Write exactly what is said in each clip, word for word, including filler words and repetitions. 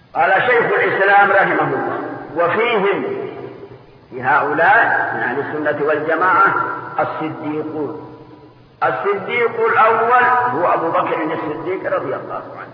قال شيخ الإسلام رحمه الله: وفيهم، في هؤلاء من أهل السنة والجماعة، الصديقون. الصديق الأول هو أبو بكر الصديق رضي الله عنه،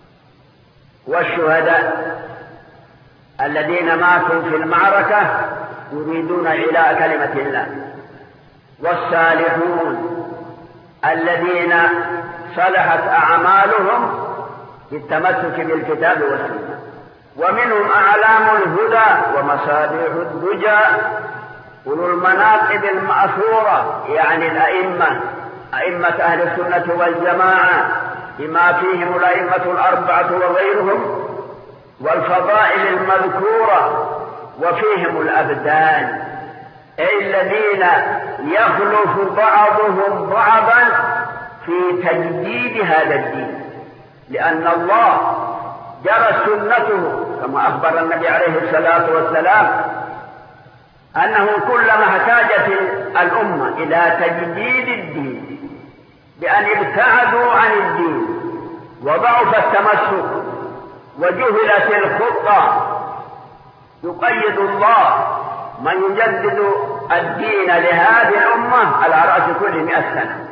والشهداء الذين ماتوا في المعركة يريدون إعلاء كلمة الله، والصالحون الذين صلحت أعمالهم بالتمسك بالكتاب والسنة، ومنهم أعلام الهدى ومصابيح الدجى، أولو المناقب المأثورة، يعني الأئمة، أئمة أهل السنة والجماعة بما فيهم الأئمة الأربعة وغيرهم، والفضائل المذكورة، وفيهم الأبدان، أي الذين يخلف بعضهم بعضا في تجديد هذا الدين، لأن الله جرت سنته كما أخبر النبي عليه الصلاة والسلام أنه كلما احتاجت الأمة إلى تجديد الدين بأن ابتعدوا عن الدين وضعف التمسك وجهلت الخطة، يقيد الله من يجدد الدين لهذه الأمة على رأس كل مئة سنة.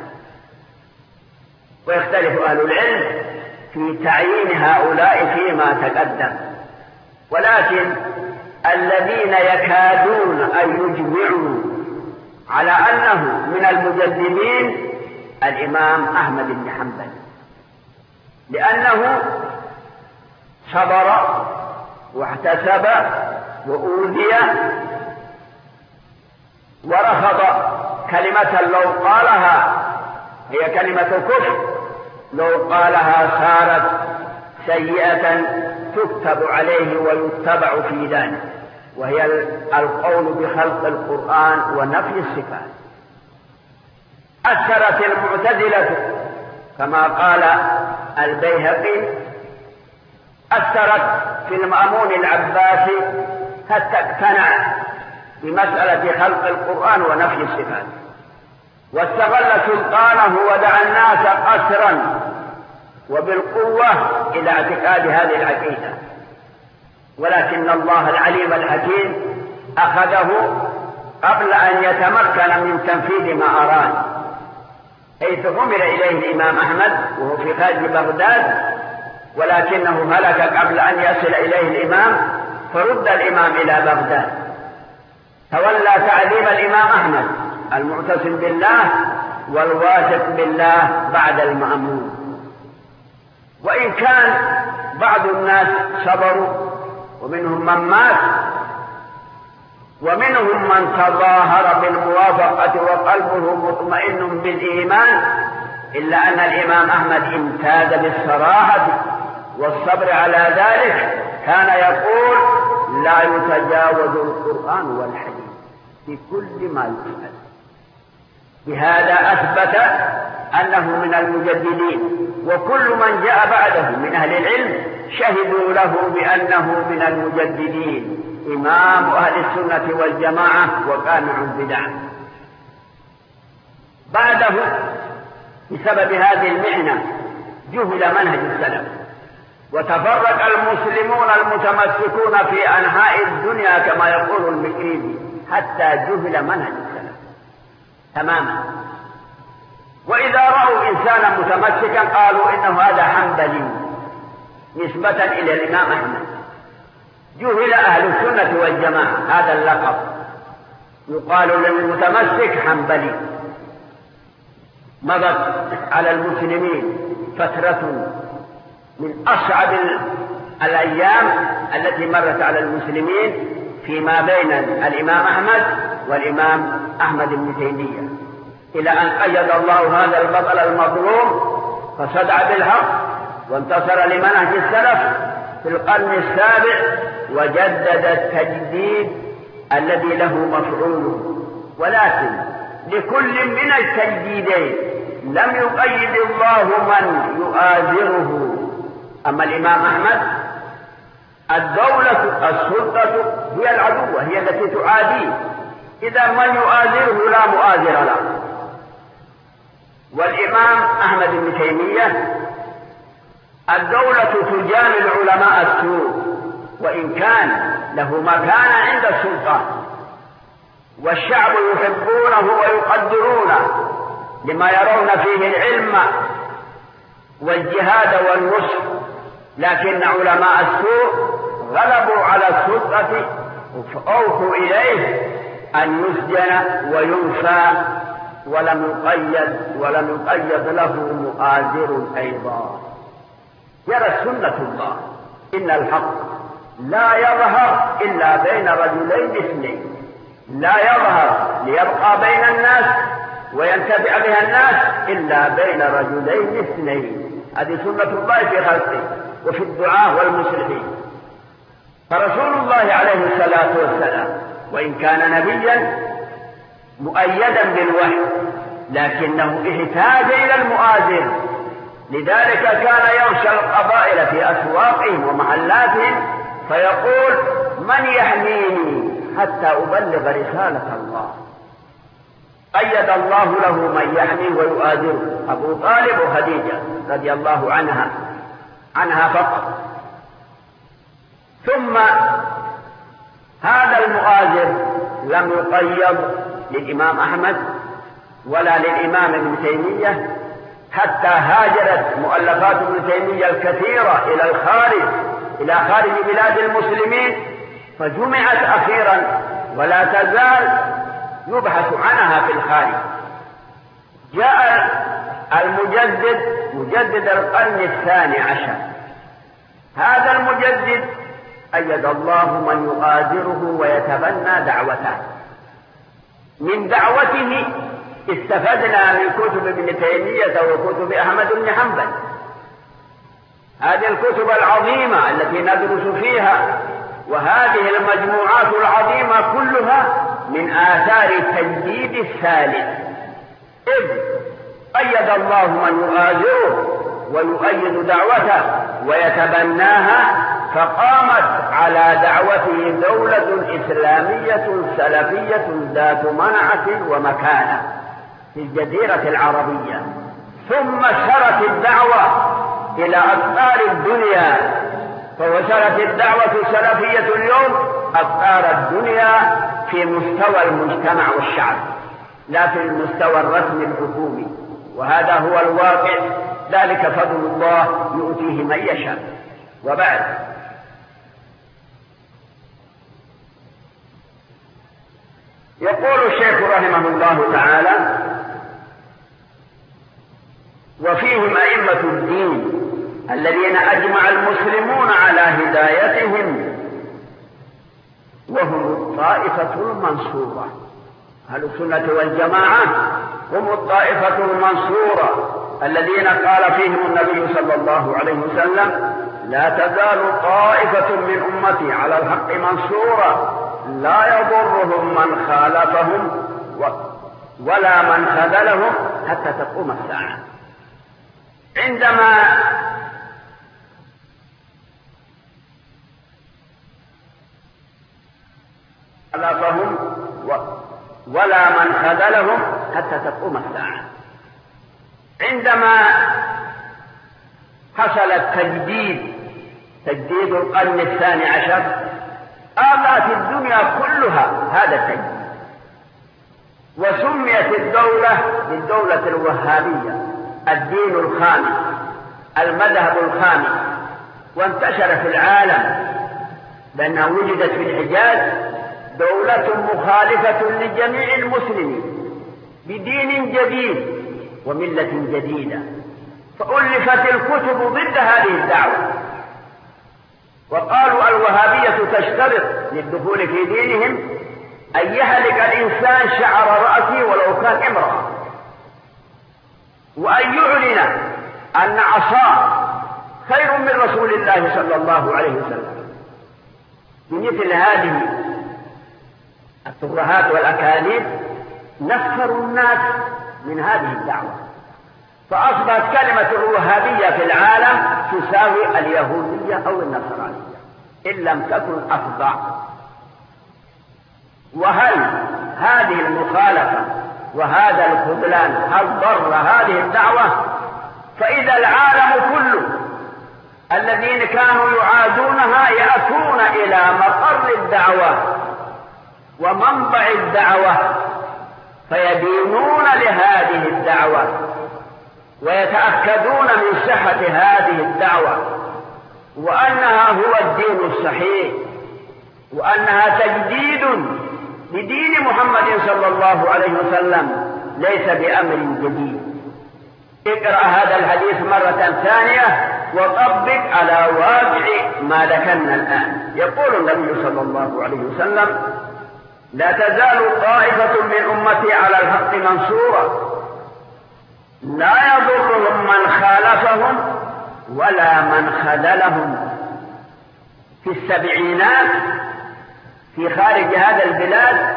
ويختلف أهل العلم في تعيين هؤلاء فيما تقدم، ولكن الذين يكادون أن يجمعوا على أنه من المجددين الإمام أحمد بن حنبل، لأنه صبر واحتسب وأوذي ورفض كلمة لو قالها هي كلمة كفر، لو قالها صارت سيئة تكتب عليه ويتبع في ذلك، وهي القول بخلق القرآن ونفي الصفات. أثرت المعتزلة كما قال البيهقي، أثرت في المأمون العباسي حتى اقتنع بمسألة خلق القرآن ونفي الصفات، واستغل سلطانه ودعا الناس قسرا وبالقوة إلى اعتقاد هذه العقيدة، ولكن الله العليم الحكيم أخذه قبل أن يتمكن من تنفيذ ما أراد، حيث أمر إليه الإمام أحمد وهو في خارج بغداد، ولكنه هلك قبل أن يصل إليه الإمام، فرد الإمام إلى بغداد، تولى تعذيب الإمام أحمد المعتصم بالله والواثق بالله بعد المأمون. وإن كان بعض الناس صبروا ومنهم من مات ومنهم من تظاهر بالموافقة وقلبه مطمئن بالإيمان، إلا أن الإمام أحمد امتاز بالصراحة والصبر على ذلك، كان يقول: لا يتجاوز القرآن والحديث في كل ما يفعل. بهذا أثبت أنه من المجددين، وكل من جاء بعده من أهل العلم شهدوا له بأنه من المجددين، إمام أهل السنة والجماعة وقامع البدع. بعده بسبب هذه المحنة جهل منهج السلف، وتفرق المسلمون المتمسكون في أنحاء الدنيا كما يقول المكريزي حتى جهل منهج السلف تماما. وإذا رأوا إنسانا متمسكا قالوا إنه هذا حنبلي نسبة إلى الإمام أحمد. جهل أهل السنة والجماعة هذا اللقب، يقال للمتمسك حنبلي. مضت على المسلمين فترة من أصعب الأيام التي مرت على المسلمين فيما بين الإمام أحمد والإمام أحمد بن تيمية، إلى أن قيد الله هذا البطل المظلوم فصدع بالحق وانتصر لمنهج السلف في القرن السابع، وجدد التجديد الذي له مفعوله. ولكن لكل من التجديدين لم يقيد الله من يؤازره. أما الإمام أحمد الدولة السلطة هي العدوة، هي التي تعاديه، إذا من يؤازره لا مؤازر له. والإمام أحمد بن تيمية الدولة تجامل علماء السوء وإن كان له مكانة عند السلطان، والشعب يحبونه ويقدرونه لما يرون فيه العلم والجهاد والنصر، لكن علماء السوء غلبوا على السلطة فأوفوا إليه أن يسجن وينفى، ولم يقيد ولم يقيد له مؤازر أيضا. يرى سنة الله إن الحق لا يظهر إلا بين رجلين اثنين، لا يظهر ليبقى بين الناس وينتفع بها الناس إلا بين رجلين اثنين. هذه سنة الله في خلقه وفي الدعاء والمصلحين. فرسول الله عليه الصلاة والسلام وإن كان نبيا مؤيدا بالوحي، لكنه احتاج إلى المؤازر، لذلك كان يغشى القبائل في أسواقهم ومحلاتهم فيقول: من يحميني حتى أبلغ رسالة الله؟ قيد الله له من يحمي ويؤازره، أبو طالب وخديجة رضي الله عنها عنها فقط. ثم هذا المؤازر لم يقيد للإمام أحمد ولا للإمام ابن تيمية، حتى هاجرت مؤلفات ابن تيمية الكثيرة إلى الخارج إلى خارج بلاد المسلمين، فجمعت أخيرا ولا تزال يبحث عنها في الخارج. جاء المجدد مجدد القرن الثاني عشر، هذا المجدد أيد الله من يغادره ويتبنى دعوته. من دعوته استفدنا من كتب ابن تيمية وكتب أحمد بن حنبل، هذه الكتب العظيمة التي ندرس فيها، وهذه المجموعات العظيمة كلها من آثار تجديد الثالث، إذ أيد الله من يغادره ويؤيد دعوته ويتبناها، فقامت على دعوته دولة إسلامية سلفية ذات منعة ومكانة في الجزيرة العربية. ثم سرت الدعوة إلى أقطار الدنيا، فوصلت الدعوة السلفية اليوم أقطار الدنيا في مستوى المجتمع والشعب، لا في المستوى الرسمي الحكومي، وهذا هو الواقع، ذلك فضل الله يؤتيه من يشاء. وبعد، يقول الشيخ رحمه الله تعالى: وفيهم أئمة الدين الذين أجمع المسلمون على هدايتهم، وهم الطائفة المنصورة. أهل السنة والجماعة هم الطائفة المنصورة الذين قال فيهم النبي صلى الله عليه وسلم: لا تزال طائفة من أمتي على الحق منصورة لا يضرهم من خالفهم ولا من خذلهم حتى تقوم الساعة. عندما خالفهم ولا من خذلهم حتى تقوم الساعة، عندما حصل التجديد تجديد القرن الثاني عشر، آلت الدنيا كلها هذا التجديد، وسميت الدولة بالدولة الوهابية، الدين الخامس، المذهب الخامس، وانتشر في العالم، لأنها وجدت في الحجاز دولة مخالفة لجميع المسلمين بدين جديد وملة جديدة، فألفت الكتب ضد هذه الدعوة، وقالوا الوهابية تشترط للدخول في دينهم أن يهلك الإنسان شعر رأسه ولو كان امرأة، وأن يعلن أن عصاه خير من رسول الله صلى الله عليه وسلم. بمثل هذه الترهات والأكاذيب نفروا الناس من هذه الدعوة، فأصبحت كلمة الوهابية في العالم تساوي اليهودية أو النصرانية إن لم تكن أفظع. وهل هذه المخالفة وهذا الخذلان هل ضر هذه الدعوة؟ فإذا العالم كله الذين كانوا يعادونها يأتون إلى مقر الدعوة ومنبع الدعوة فيدينون لهذه الدعوة ويتأكدون من صحة هذه الدعوة وأنها هو الدين الصحيح وأنها تجديد لدين محمد صلى الله عليه وسلم ليس بأمر جديد. اقرأ هذا الحديث مرة ثانية وطبق على واقع ما ذكرنا الآن. يقول النبي صلى الله عليه وسلم: لا تزال طائفة من أمتي على الحق منصورة لا يضرهم من خالفهم ولا من خذلهم. في السبعينات في خارج هذا البلاد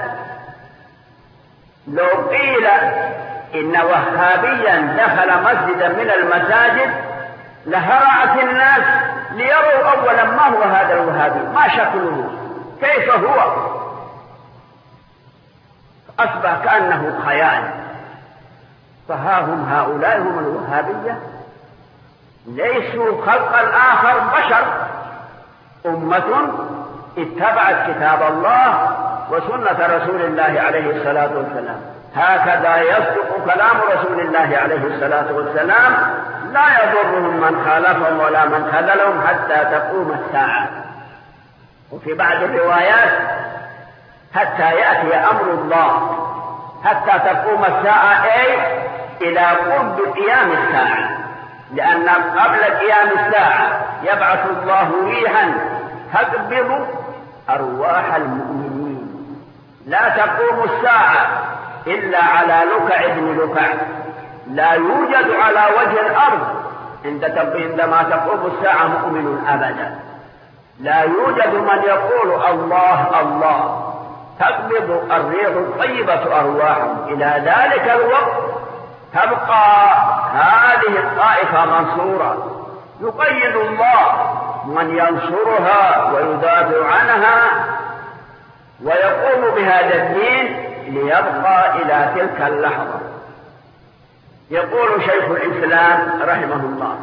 لو قيل إن وهابيا دخل مسجدا من المساجد لهرعت الناس ليروا أولا ما هو هذا الوهابي، ما شكله، كيف هو، أصبح كأنه خيال. فها هم هؤلاء هم الوهابية، ليسوا خلق الآخر، بشر، أمة اتبعت كتاب الله وسنة رسول الله عليه الصلاة والسلام. هكذا يصدق كلام رسول الله عليه الصلاة والسلام: لا يضرهم من خالفهم ولا من خذلهم حتى تقوم الساعة. وفي بعض الروايات: حتى يأتي أمر الله، حتى تقوم الساعة، أي إلى قرب قيام الساعة، لأن قبل قيام الساعة يبعث الله ريحا تقبض أرواح المؤمنين. لا تقوم الساعة إلا على لكع ابن لكع، لا يوجد على وجه الأرض عندما تقوم الساعة مؤمن أبدا. لا يوجد من يقول الله الله، تقبض الريح الطيبة أرواحهم. إلى ذلك الوقت تبقى هذه الطائفة منصورة، يقيد الله من ينصرها ويدافع عنها ويقوم بهذا الدين ليبقى إلى تلك اللحظة. يقول شيخ الإسلام رحمه الله: